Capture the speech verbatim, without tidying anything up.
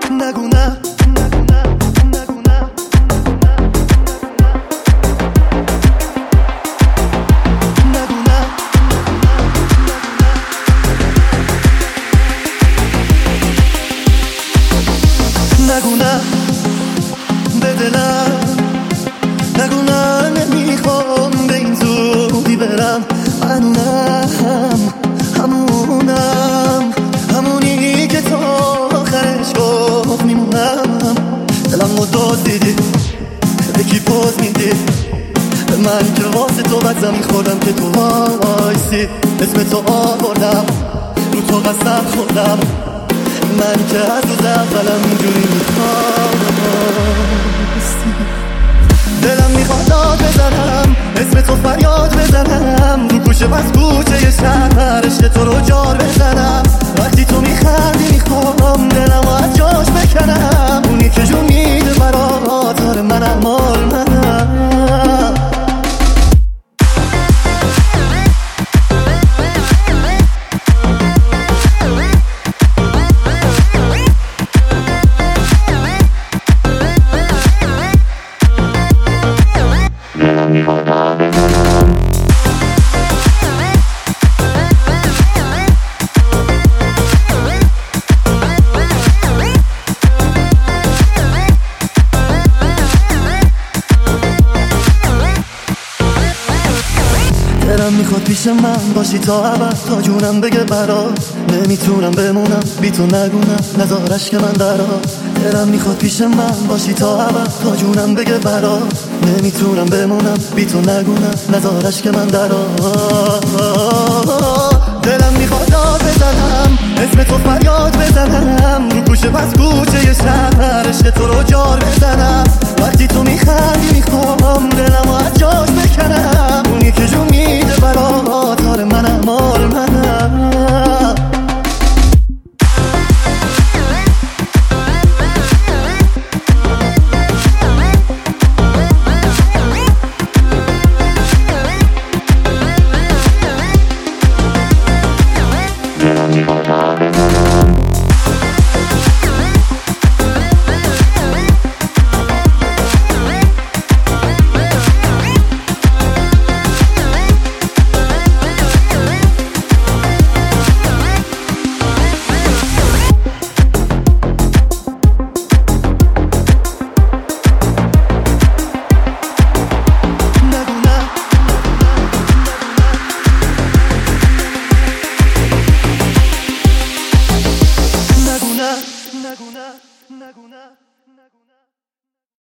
نگو نه نگو نه نگو نه نگو نه نگو نه به دلم نگو نه نمیخوام به این زودی برم منونم همونم همونی که تا آخرش گفت میمونم دلم رو داد دیدی به کی پوز میدی به من که واسه تو بد زمین خوردم که تو وایسی اسم تو آوردم رو تو قسم خوردم من که از روز اولم اینجوری میخواستی دلم میخواد داد بزنم اسم تو فریاد بزنم رو کوچه بس کوچه شهر عشق تو رو جار بزنم وقتی تو میخندی میخوام دلم از جاش بکنم اونی که جون میده برات آره منم مال منم دلم میخواد پیش من باشی تا ابد تا جونم بگه برات نمیتونم بمونم بی تو نگونم نذارش که من درات دلم میخواد پیش من باشی تا ابد تا جونم بگه برات نمیتونم بمونم بی تو نگونم نذارش که من درات دلم میخواد داد بزنم اسم تو فریاد بزنم رو کوچه پس کوچه شهر عشق تو رو جار بزنم وقتی تو میخندی میخوام دلم رو از جاش بکنم اونی که جون میده برات آره منم مال منم نگو نه نگو نه